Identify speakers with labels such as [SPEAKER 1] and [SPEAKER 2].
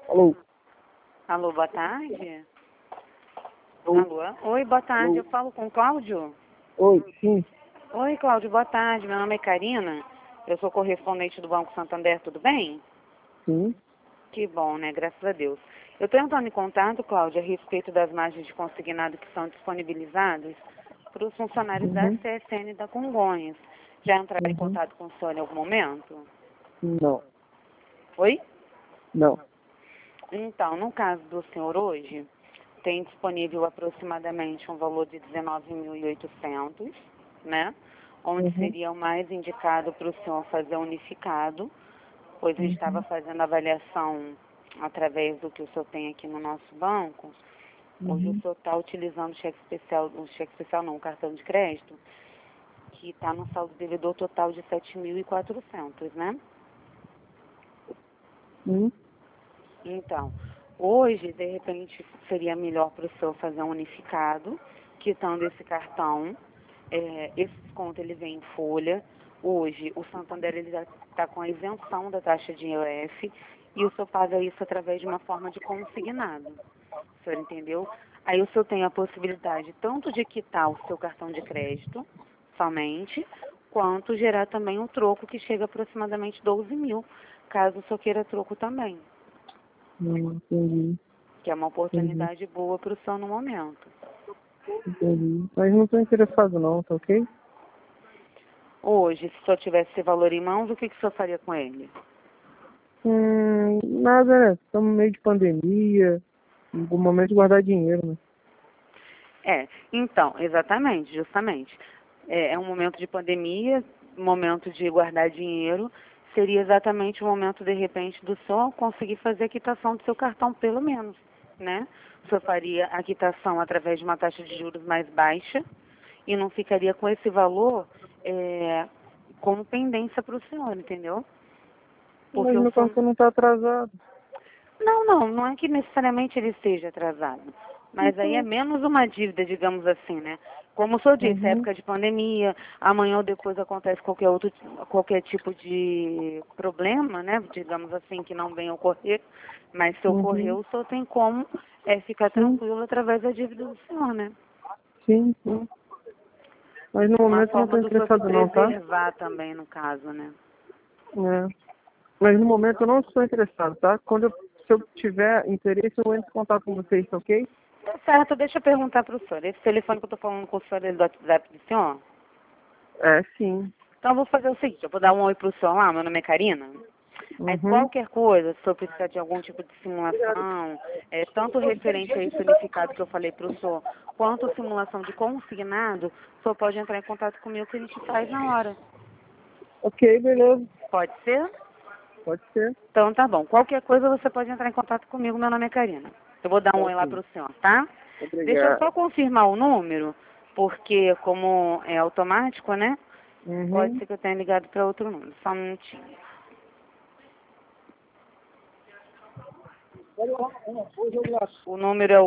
[SPEAKER 1] Alô?
[SPEAKER 2] Alô, boa tarde.
[SPEAKER 1] Alô?
[SPEAKER 2] Alô? Oi, boa tarde.
[SPEAKER 1] Alô?
[SPEAKER 2] Eu falo com o Cláudio?
[SPEAKER 1] Oi, sim.
[SPEAKER 2] Oi, Cláudio, boa tarde. Meu nome é Karina. Eu sou correspondente do Banco Santander, tudo bem?
[SPEAKER 1] Sim.
[SPEAKER 2] Que bom, né? Graças a Deus. Eu estou entrando em contato, Cláudio, a respeito das margens de consignado que são disponibilizadas para os funcionários da
[SPEAKER 1] Uhum.
[SPEAKER 2] CSN da Congonhas. Já entraram em
[SPEAKER 1] Uhum.
[SPEAKER 2] contato com o senhor em algum momento?
[SPEAKER 1] Não.
[SPEAKER 2] Oi?
[SPEAKER 1] Não.
[SPEAKER 2] Então, no caso do senhor hoje, tem disponível aproximadamente um valor de 19.800, né? Onde
[SPEAKER 1] Uhum.
[SPEAKER 2] seria o mais indicado para o senhor fazer unificado, pois eu estava
[SPEAKER 1] Uhum.
[SPEAKER 2] fazendo avaliação através do que o senhor tem aqui no nosso banco. Hoje o
[SPEAKER 1] Uhum.
[SPEAKER 2] senhor está utilizando cheque especial não, o cartão de crédito, que está no saldo devedor total de 7.400, né?
[SPEAKER 1] Sim.
[SPEAKER 2] Então, hoje, de repente, seria melhor para o senhor fazer um unificado, quitando esse cartão. Esse desconto ele vem em folha. Hoje, o Santander ele está com a isenção da taxa de IOF e o senhor paga isso através de uma forma de consignado. O senhor entendeu? Aí o senhor tem a possibilidade tanto de quitar o seu cartão de crédito somente, quanto gerar também um troco que chega a aproximadamente 12 mil, caso o senhor queira troco também,
[SPEAKER 1] Entendi.
[SPEAKER 2] que é uma
[SPEAKER 1] Entendi.
[SPEAKER 2] oportunidade boa para o senhor no momento.
[SPEAKER 1] Entendi. Mas não estou interessado não, tá ok?
[SPEAKER 2] Hoje, se o senhor tivesse esse valor em mãos, o que o senhor faria com ele?
[SPEAKER 1] Nada, né? Estamos no meio de pandemia. O momento de guardar dinheiro, né?
[SPEAKER 2] Então, exatamente, justamente. É um momento de pandemia, momento de guardar dinheiro, seria exatamente o momento, de repente, do senhor conseguir fazer a quitação do seu cartão, pelo menos, né? O senhor faria a quitação através de uma taxa de juros mais baixa e não ficaria com esse valor como pendência para o senhor, entendeu?
[SPEAKER 1] Mas
[SPEAKER 2] Porque o
[SPEAKER 1] meu
[SPEAKER 2] senhor...
[SPEAKER 1] cartão não está atrasado.
[SPEAKER 2] Não é que necessariamente ele esteja atrasado. Mas aí é
[SPEAKER 1] Então.
[SPEAKER 2] menos uma dívida, digamos assim, né? Como o senhor disse, é
[SPEAKER 1] Uhum.
[SPEAKER 2] época de pandemia, amanhã ou depois acontece qualquer tipo de problema, né? Digamos assim, que não venha ocorrer. Mas se ocorrer,
[SPEAKER 1] Uhum.
[SPEAKER 2] o senhor tem como ficar
[SPEAKER 1] Sim.
[SPEAKER 2] tranquilo através da dívida do senhor, né?
[SPEAKER 1] Sim. Sim. Mas no
[SPEAKER 2] Uma
[SPEAKER 1] momento eu não
[SPEAKER 2] forma
[SPEAKER 1] estou
[SPEAKER 2] do senhor se
[SPEAKER 1] interessado não, tá?
[SPEAKER 2] preservar também, no caso, né?
[SPEAKER 1] É. Mas no momento eu não estou interessado, tá? Se eu tiver interesse, eu entro em contato com vocês, tá ok?
[SPEAKER 2] Tá certo, deixa eu perguntar para o senhor. Esse telefone que eu estou falando com o senhor é do WhatsApp do senhor?
[SPEAKER 1] É, sim.
[SPEAKER 2] Então eu vou fazer o seguinte, eu vou dar um oi pro senhor lá, meu nome é Karina. Aí
[SPEAKER 1] Uhum.
[SPEAKER 2] qualquer coisa, se eu precisar de algum tipo de simulação, tanto referente a esse unificado que eu falei pro senhor, quanto simulação de consignado, o senhor pode entrar em contato comigo que a gente faz na hora.
[SPEAKER 1] Ok, beleza.
[SPEAKER 2] Pode ser?
[SPEAKER 1] Pode ser.
[SPEAKER 2] Então tá bom. Qualquer coisa você pode entrar em contato comigo, meu nome é Karina. Eu vou dar
[SPEAKER 1] Tá
[SPEAKER 2] um oi lá
[SPEAKER 1] ok.
[SPEAKER 2] pro senhor, tá? Deixa eu
[SPEAKER 1] Obrigado.
[SPEAKER 2] só confirmar o número, porque como é automático, né? Pode
[SPEAKER 1] Uhum.
[SPEAKER 2] ser que eu tenha ligado para outro número. Só um minutinho. O número é